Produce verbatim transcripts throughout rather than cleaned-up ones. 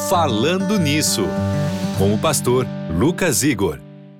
Falando Nisso, com o pastor Lucas Igor.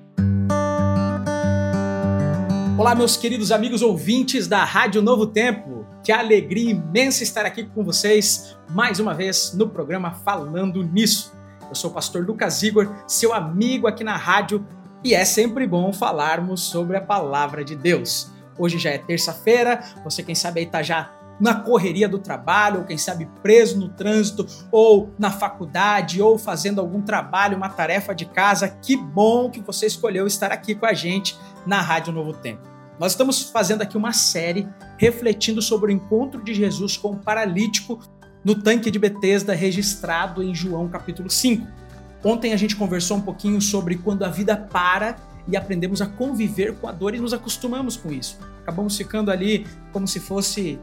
Olá, meus queridos amigos ouvintes da Rádio Novo Tempo. Que alegria imensa estar aqui com vocês mais uma vez no programa Falando Nisso. Eu sou o pastor Lucas Igor, seu amigo aqui na rádio, e é sempre bom falarmos sobre a palavra de Deus. Hoje já é terça-feira, você quem sabe aí tá já na correria do trabalho, ou quem sabe preso no trânsito, ou na faculdade, ou fazendo algum trabalho, uma tarefa de casa. Que bom que você escolheu estar aqui com a gente na Rádio Novo Tempo. Nós estamos fazendo aqui uma série refletindo sobre o encontro de Jesus com o paralítico no tanque de Betesda, registrado em João capítulo cinco. Ontem a gente conversou um pouquinho sobre quando a vida para e aprendemos a conviver com a dor e nos acostumamos com isso. Acabamos ficando ali como se fosse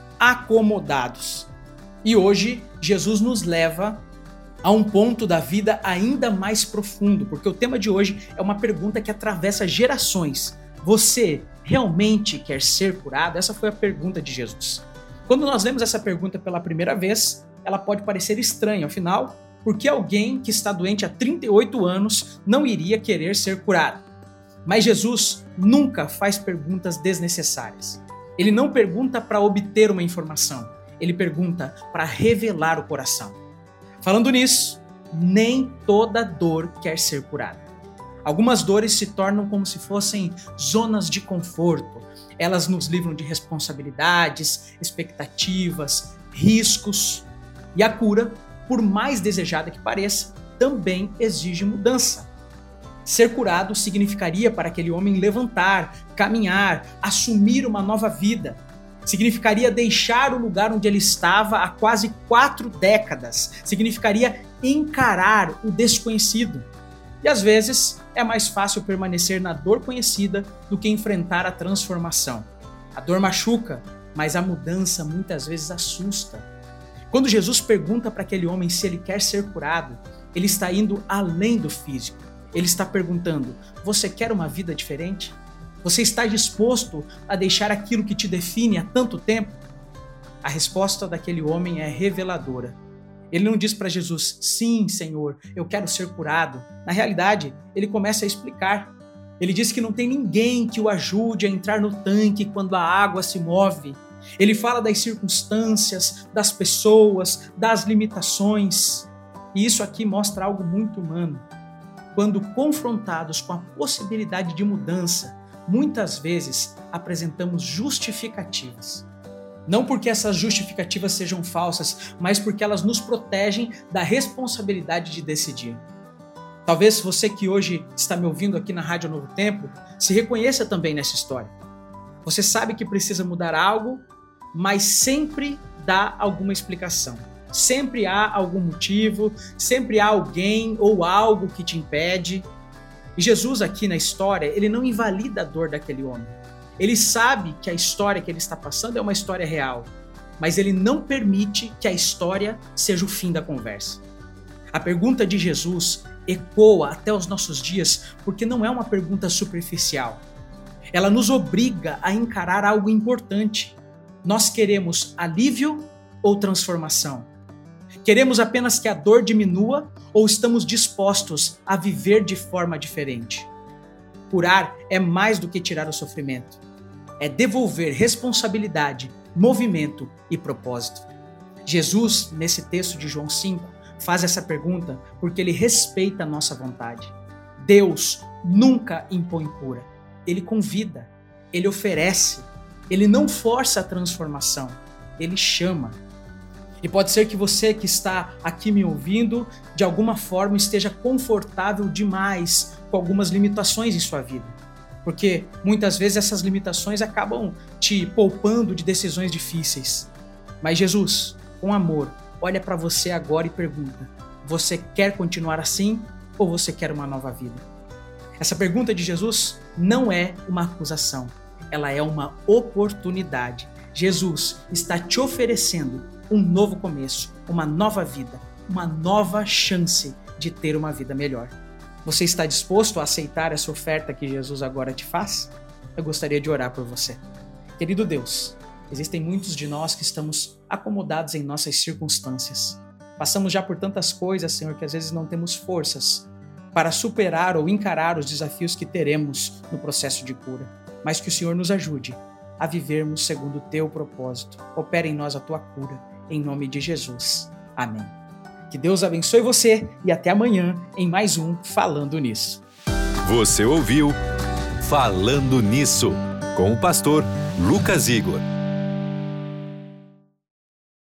acomodados. E hoje Jesus nos leva a um ponto da vida ainda mais profundo, porque o tema de hoje é uma pergunta que atravessa gerações. Você realmente quer ser curado? Essa foi a pergunta de Jesus. Quando nós lemos essa pergunta pela primeira vez, ela pode parecer estranha. Afinal, por que alguém que está doente há trinta e oito anos não iria querer ser curado? Mas Jesus nunca faz perguntas desnecessárias. Ele não pergunta para obter uma informação, ele pergunta para revelar o coração. Falando nisso, nem toda dor quer ser curada. Algumas dores se tornam como se fossem zonas de conforto. Elas nos livram de responsabilidades, expectativas, riscos. E a cura, por mais desejada que pareça, também exige mudança. Ser curado significaria para aquele homem levantar, caminhar, assumir uma nova vida. Significaria deixar o lugar onde ele estava há quase quatro décadas. Significaria encarar o desconhecido. E às vezes é mais fácil permanecer na dor conhecida do que enfrentar a transformação. A dor machuca, mas a mudança muitas vezes assusta. Quando Jesus pergunta para aquele homem se ele quer ser curado, ele está indo além do físico. Ele está perguntando: você quer uma vida diferente? Você está disposto a deixar aquilo que te define há tanto tempo? A resposta daquele homem é reveladora. Ele não diz para Jesus: sim, Senhor, eu quero ser curado. Na realidade, ele começa a explicar. Ele diz que não tem ninguém que o ajude a entrar no tanque quando a água se move. Ele fala das circunstâncias, das pessoas, das limitações. E isso aqui mostra algo muito humano. Quando confrontados com a possibilidade de mudança, muitas vezes apresentamos justificativas. Não porque essas justificativas sejam falsas, mas porque elas nos protegem da responsabilidade de decidir. Talvez você que hoje está me ouvindo aqui na Rádio Novo Tempo se reconheça também nessa história. Você sabe que precisa mudar algo, mas sempre dá alguma explicação. Sempre há algum motivo, sempre há alguém ou algo que te impede. E Jesus aqui na história, ele não invalida a dor daquele homem. Ele sabe que a história que ele está passando é uma história real, mas ele não permite que a história seja o fim da conversa. A pergunta de Jesus ecoa até os nossos dias porque não é uma pergunta superficial. Ela nos obriga a encarar algo importante. Nós queremos alívio ou transformação? Queremos apenas que a dor diminua ou estamos dispostos a viver de forma diferente? Curar é mais do que tirar o sofrimento. É devolver responsabilidade, movimento e propósito. Jesus, nesse texto de João cinco, faz essa pergunta porque ele respeita a nossa vontade. Deus nunca impõe cura. Ele convida, ele oferece, ele não força a transformação, ele chama. E pode ser que você que está aqui me ouvindo, de alguma forma esteja confortável demais com algumas limitações em sua vida. Porque muitas vezes essas limitações acabam te poupando de decisões difíceis. Mas Jesus, com amor, olha para você agora e pergunta: você quer continuar assim ou você quer uma nova vida? Essa pergunta de Jesus não é uma acusação, ela é uma oportunidade. Jesus está te oferecendo um novo começo, uma nova vida, uma nova chance de ter uma vida melhor. Você está disposto a aceitar essa oferta que Jesus agora te faz? Eu gostaria de orar por você. Querido Deus, existem muitos de nós que estamos acomodados em nossas circunstâncias. Passamos já por tantas coisas, Senhor, que às vezes não temos forças para superar ou encarar os desafios que teremos no processo de cura. Mas que o Senhor nos ajude a vivermos segundo o Teu propósito. Opera em nós a Tua cura, em nome de Jesus. Amém. Que Deus abençoe você e até amanhã em mais um Falando Nisso. Você ouviu Falando Nisso, com o pastor Lucas Igor.